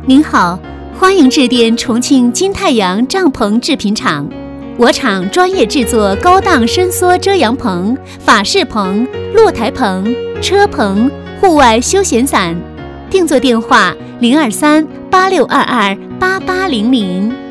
您好，欢迎致电重庆金太阳帐篷制品厂，我厂专业制作高档伸缩遮阳棚、法式棚、露台棚、车棚、户外休闲伞。订座电话：023-8622-8800。